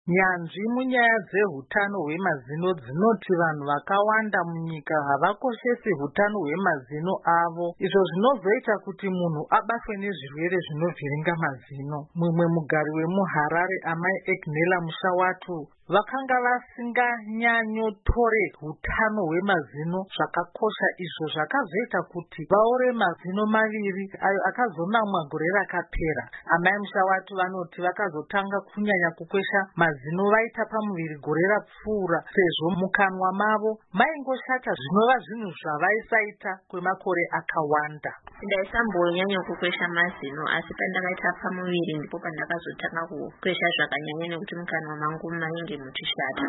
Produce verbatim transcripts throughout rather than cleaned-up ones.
Nyanzvi munyaya dzehutano hwemazino dzinoti vanhu vakawanda munyika havakoshesi hutano hwemazino avo, izvo zvinozoita kuti munhu abatwe nezvirwere zvinovhiringa mazino. Mumwe mugari wemuHarare, amai Egnella Mushawatu, vakanga vasinganyanyotore hutano hwemazino zvakakosha, izvo zvakazoita kuti vaore mazino maviri ayo akazonamwa gore rakapera. Amai Mushawatu vanoti vakazotanga kunyanya kukwesha mazino vaita pamuviri gore rapfuura, sezvo mukanwa mavo maingoshata zvinova zvinhu zvavaisaita kwemakore akawanda. Ndaisambonyanya kukwesha mazino, asi pandakaita pamuviri ndipo pandakazotanga kukwesha zvakanyanya nekuti mukanwa mangu mainge muchishata.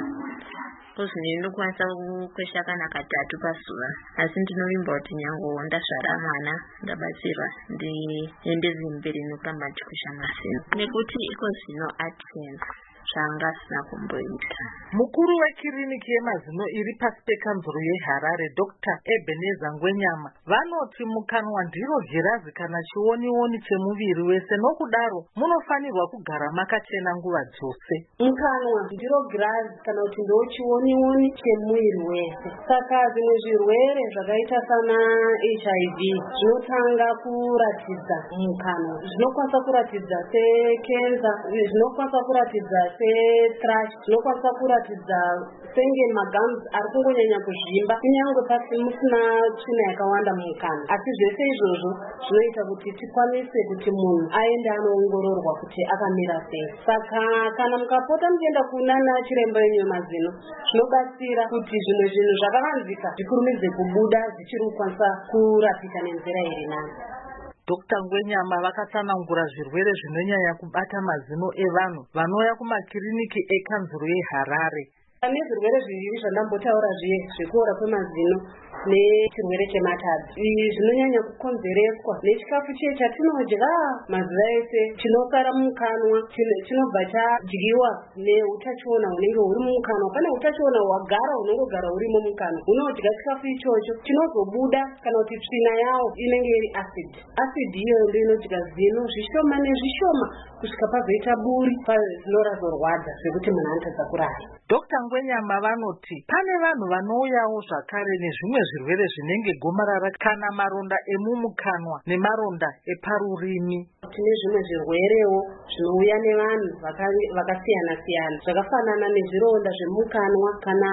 Kozi ndinokwanisa kukwesha kana katatu pazuva, asi ndinovimba kuti nyange ndazvara mwana ndabatsirwa ndiendeze mberi nekuramba ndichikwesha mazino nekuti iko zino atenzi zvanga asina kumboita. Mukuru wekiriniki yemazino iri pasi pekanzuro yeHarare, Doctor Ebenezer Ngwenyama, vanoti mukanwa ndiro girazi kana chionioni chemuviri wese, nokudaro munofanirwa kugara makachena nguva dzose. Mukanwa ndiro girazi kana kuti ndo chionioni chemuviri wese. Saka zvimwe zvirwere zvakaita sana H I V zvinotanga kuratidza mukanwa. Zvinokwanisa kuratidza sekenza, zvinokwanisa kuratidza se-thrush, zvinokwanisa kuratidza senge magams ari kungonyanya kuzvimba kunyange pasi musina tsvina yakawanda mumukanwa. Asi zvese izvozvo zvinoita kuti tikwanise kuti munhu aende anoongororwa kuti akamira sei. Saka kana mukapota muchienda kunana chiremba wenyu wemazino, zvinobatsira kuti zvimwe zvinhu zvakavanzika zvikurumidze kubuda zvichiri kukwanisa kurapika nenzira iri nani. Doctor Ngwenyama vakatsanangura zvirwere zvinonyanya kubata mazino evanhu vanouya kumakiriniki ekanzuro yeHarare. Pane zvirwere zviviri zvandambotaura zviye zvekuora kwemazino nechirwere chematadzi. Izvi zvinonyanya kukonzereswa nechikafu chiye chatinodya mazuva ese, chinosara mumukanwa, chinobva chadyiwa neutachiona hunenge huri mumukanwa. Pane utachiona hwagara hunongogara hurimo mumukanwa, hunodya chikafu ichocho chinozobuda kana kuti tsvina yawo inenge iri acid. Acid iyoyo ndiyo inodya zino zvishoma nezvishoma kusvika pazoita buri pazino razorwadza zvekuti munhu anotadza kurara. Doctor Ngwenyama vanoti pane vanhu vanouyawo zvakare nezvimwe zvirwere zvinenge gomarara kana maronda emumukanwa nemaronda eparurimi. Tine zvimwe zvirwerewo zvinouya nevanhu vakasiyana siyana, zvakafanana nezvironda zvemukanwa kana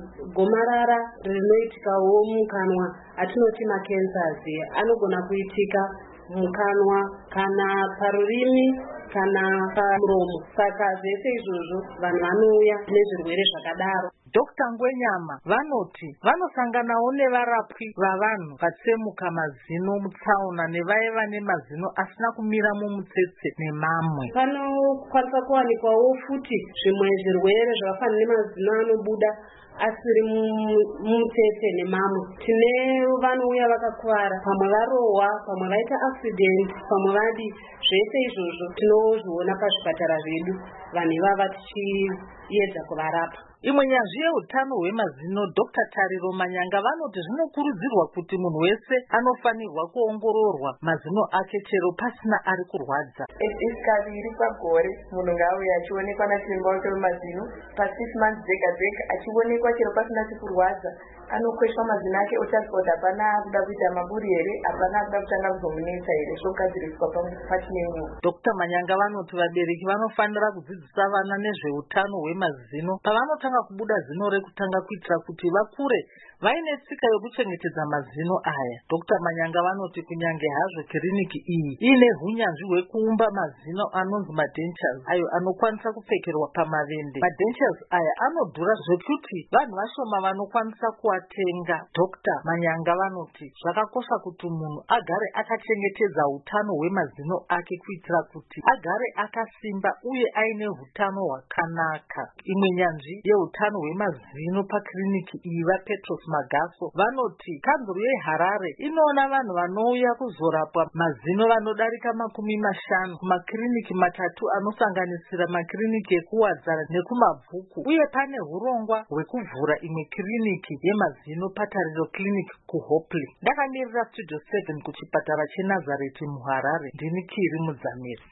gomarara rinoitikawo mukanwa atinoti makensazi, anogona kuitika mukanwa kana parurimi kana pamuromo. Saka zvese izvozvo vanhu vanouya nezvirwere zvakadaro. Doctor Ngwenyama vanoti vanosanganawo nevarapwi vavanhu vatsemuka mazino mutsaona nevaye vane mazino asina kumira mumutsetse nemamwe. Panokwanisa kuwanikwawo futi zvimwe zvirwere zvakafanana nemazino anobuda asiri mumutsetse nemamwe. Tine vanouya vakakuvara, pamwe varohwa, pamwe vaita accident, pamwe vadi. Zvese izvozvo tinozviona pazvipatara zvedu, vanhu ivava tichiedza kuvarapa. Imwe nyanzvi yeutano hwemazino, Doctor Tariro Manyanga vanoti zvinokurudzirwa kuti munhu wese anofanirwa kuongororwa mazino ake chero pasina ari kurwadza. Isi kaviri pagore munhu ngauye achionekwa nachiremba wake wemazino, pasix months dzega dzega achionekwa chero pasina chikurwadza. Anokweshwa mazino ake otariswa kuti hapana kuda kuita maburi here, hapana kuda kutanga kuzomunetsa here, zvogadziriswa pachinengo. Doctor Manyanga vanoti vabereki vanofanira kudzidzisa vana nezveutano hwemazino pavanotanga kubuda zino rekutanga, kuitira kuti vakure vaine tsika yokuchengetedza mazino aya. Doctor Manyanga vanoti kunyange hazvo kiriniki iyi ine hunyanzvi hwekuumba mazino anonzi madentures, ayo anokwanisa kupfekerwa pamavende. Madentures aya anodhura zvekuti vanhu vashoma vanokwanisa kuatenga. Doctor Manyanga vanoti zvakakosha kuti munhu agare akachengetedza utano hwemazino ake kuitira kuti agare akasimba uye aine hutano hwakanaka. Imwe nyanzvi yeutano hwemazino pakiriniki iyi vaPetros Magaso vanoti kanzuro yeHarare inoona vanhu vanouya kuzorapwa mazino vanodarika makumi mashanu kumakiriniki matatu anosanganisira makiriniki ekuwadzara nekumabvuku, uye pane hurongwa hwekuvhura imwe kiriniki yemazino patariro clinic kuHopley. Ndakamirira Studio seven kuchipatara cheNazareti muHarare, ndini Kiri Mudzamiri.